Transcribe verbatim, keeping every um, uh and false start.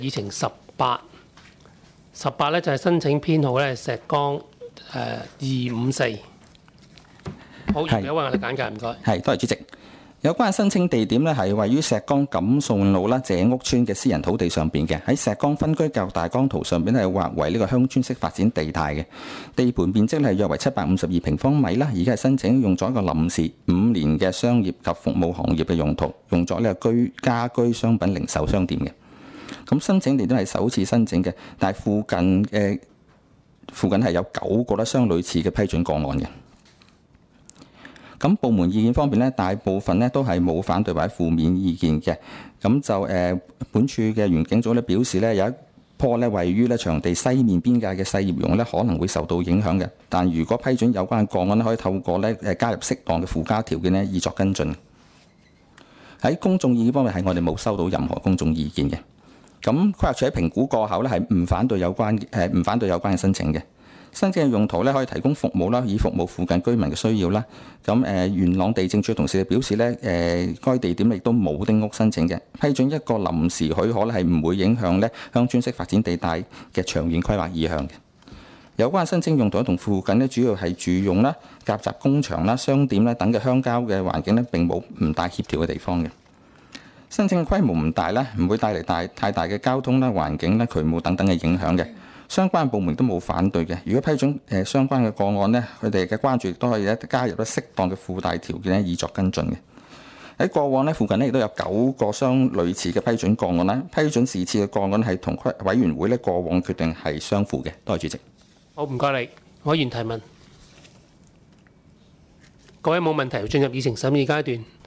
議程十八，十八咧就係申請編號咧石崗誒二五四。好，而家為我哋簡介，唔該。 係，多謝主席。有關申請地點咧係位於石崗錦順路啦謝屋村嘅私人土地上邊嘅，喺石崗分區教育大綱圖上邊係劃為呢個鄉村式發展地帶嘅，地盤面積係約為七百五十二平方米啦，而家係申請用咗一個臨時五年嘅商業及服務行業嘅用途，用作呢個居家居商品零售商店嘅。咁申請地都係首次申請嘅，但係附近嘅附近係有九個咧相類似嘅批准個案嘅。咁部門意見方面咧，大部分咧都係冇反對或者負面意見嘅。咁就誒、呃，本處嘅園景組咧表示咧，有一棵咧位於咧場地西面邊界嘅細葉榕咧可能會受到影響嘅。但如果批准有關嘅個案咧，可以透過咧誒加入適當嘅附加條件咧，以作跟進。喺公眾意見方面，係我哋冇收到任何公眾意見嘅。咁規劃署喺評估過後咧，係唔反對有關誒唔反對有關嘅申請嘅。申請嘅用途咧可以提供服務啦，以服務附近居民嘅需要啦。咁誒元朗地政處同事表示咧，誒該地點亦都冇丁屋申請嘅，批准一個臨時許可咧係唔會影響咧鄉村式發展地帶嘅長遠規劃意向嘅。有關申請用途同附近咧主要係住用啦、夾雜工場啦、商店啦等嘅鄉郊嘅環境咧並冇唔大協調嘅地方嘅。申請嘅規模唔大啦，唔會帶嚟大太大嘅交通啦、環境啦、渠務等等嘅影響嘅。相關部門都冇反對嘅。如果批准誒相關嘅個案呢，佢哋嘅關注亦都可以咧加入咗適當嘅附帶條件咧，以作跟進嘅。喺過往呢，附近呢亦都有九個相類似嘅批准個案啦。批准是次嘅個案係同委員會咧過往決定係相符嘅。多謝主席。 好，唔該你。委員提問。各位冇問題，進入議程審議階段。